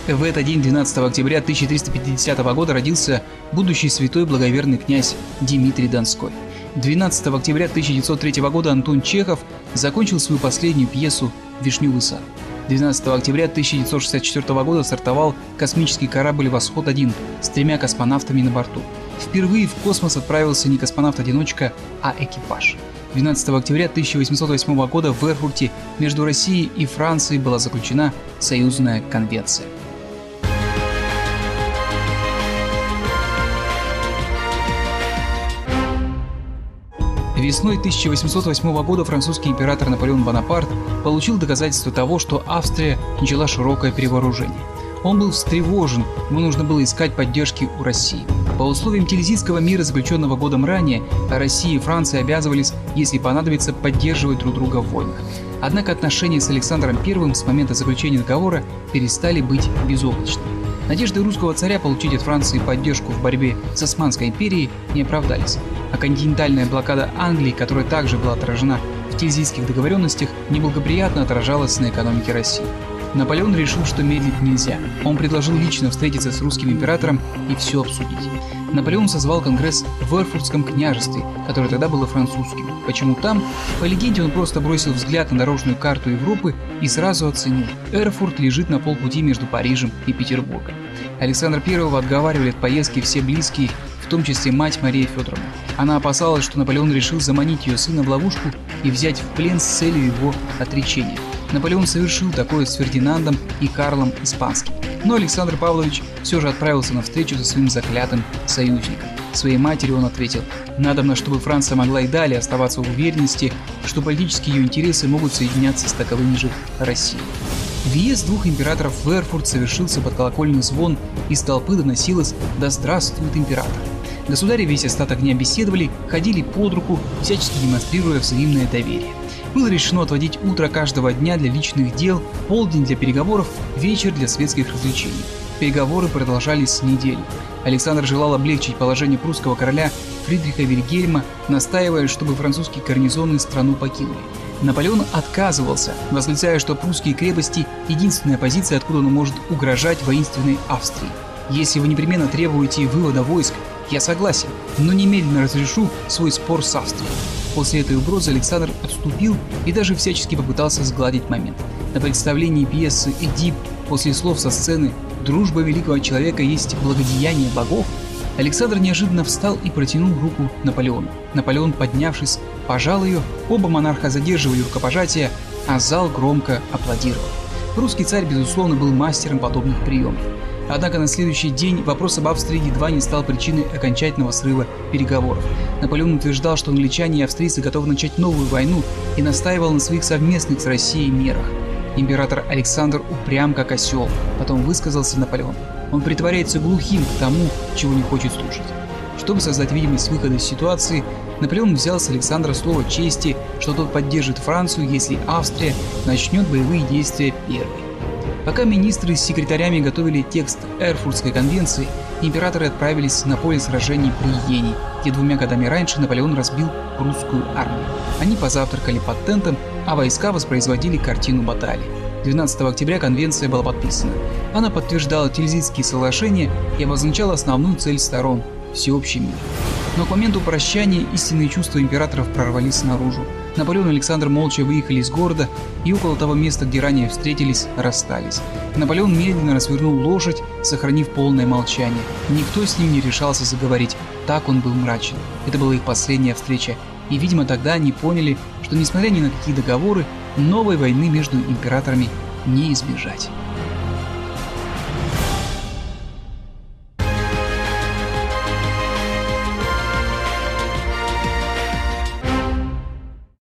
В этот день, 12 октября 1350 года, родился будущий святой благоверный князь Дмитрий Донской. 12 октября 1903 года Антон Чехов закончил свою последнюю пьесу «Вишневый сад». 12 октября 1964 года стартовал космический корабль «Восход-1» с 3 космонавтами на борту. Впервые в космос отправился не космонавт-одиночка, а экипаж. 12 октября 1808 года в Эрфурте между Россией и Францией была заключена союзная конвенция. Весной 1808 года французский император Наполеон Бонапарт получил доказательство того, что Австрия начала широкое перевооружение. Он был встревожен, ему нужно было искать поддержки у России. По условиям Тильзитского мира, заключенного годом ранее, Россия и Франция обязывались, если понадобится, поддерживать друг друга в войнах. Однако отношения с Александром I с момента заключения договора перестали быть безоблачными. Надежды русского царя получить от Франции поддержку в борьбе с Османской империей не оправдались, а континентальная блокада Англии, которая также была отражена в Тильзитских договоренностях, неблагоприятно отражалась на экономике России. Наполеон решил, что медлить нельзя. Он предложил лично встретиться с русским императором и все обсудить. Наполеон созвал конгресс в Эрфуртском княжестве, которое тогда было французским. Почему там? По легенде, он просто бросил взгляд на дорожную карту Европы и сразу оценил: Эрфурт лежит на полпути между Парижем и Петербургом. Александра I отговаривали от поездки все близкие, в том числе мать Мария Федоровна. Она опасалась, что Наполеон решил заманить ее сына в ловушку и взять в плен с целью его отречения. Наполеон совершил такое с Фердинандом и Карлом Испанским. Но Александр Павлович все же отправился на встречу со своим заклятым союзником. Своей матери он ответил: «Надобно, чтобы Франция могла и далее оставаться в уверенности, что политические ее интересы могут соединяться с таковыми же Россией». Въезд двух императоров в Эрфурт совершился под колокольный звон, из толпы доносилось: «Да здравствует император!». Государи весь остаток дня беседовали, ходили под руку, всячески демонстрируя взаимное доверие. Было решено отводить утро каждого дня для личных дел, полдень для переговоров, вечер для светских развлечений. Переговоры продолжались неделю. Александр желал облегчить положение прусского короля Фридриха Вильгельма, настаивая, чтобы французские гарнизоны страну покинули. Наполеон отказывался, восклицая, что прусские крепости – единственная позиция, откуда он может угрожать воинственной Австрии. «Если вы непременно требуете вывода войск, я согласен, но немедленно разрешу свой спор с Австрией». После этой угрозы Александр отступил и даже всячески попытался сгладить момент. На представлении пьесы «Эдип» после слов со сцены «Дружба великого человека есть благодеяние богов» Александр неожиданно встал и протянул руку Наполеону. Наполеон, поднявшись, пожал ее, оба монарха задерживали рукопожатия, а зал громко аплодировал. Русский царь, безусловно, был мастером подобных приемов. Однако на следующий день вопрос об Австрии едва не стал причиной окончательного срыва переговоров. Наполеон утверждал, что англичане и австрийцы готовы начать новую войну, и настаивал на своих совместных с Россией мерах. Император Александр упрям как осел, потом высказался Наполеон: он притворяется глухим к тому, чего не хочет слушать. Чтобы создать видимость выхода из ситуации, Наполеон взял с Александра слово чести, что тот поддержит Францию, если Австрия начнет боевые действия первой. Пока министры с секретарями готовили текст Эрфуртской конвенции, императоры отправились на поле сражений при Йене, где 2 годами раньше Наполеон разбил прусскую армию. Они позавтракали под тентом, а войска воспроизводили картину баталии. 12 октября конвенция была подписана. Она подтверждала Тильзитские соглашения и обозначала основную цель сторон – всеобщий мир. Но к моменту прощания истинные чувства императоров прорвались наружу. Наполеон и Александр молча выехали из города и около того места, где ранее встретились, расстались. Наполеон медленно развернул лошадь, сохранив полное молчание. Никто с ним не решался заговорить, так он был мрачен. Это была их последняя встреча, и, видимо, тогда они поняли, что, несмотря ни на какие договоры, новой войны между императорами не избежать.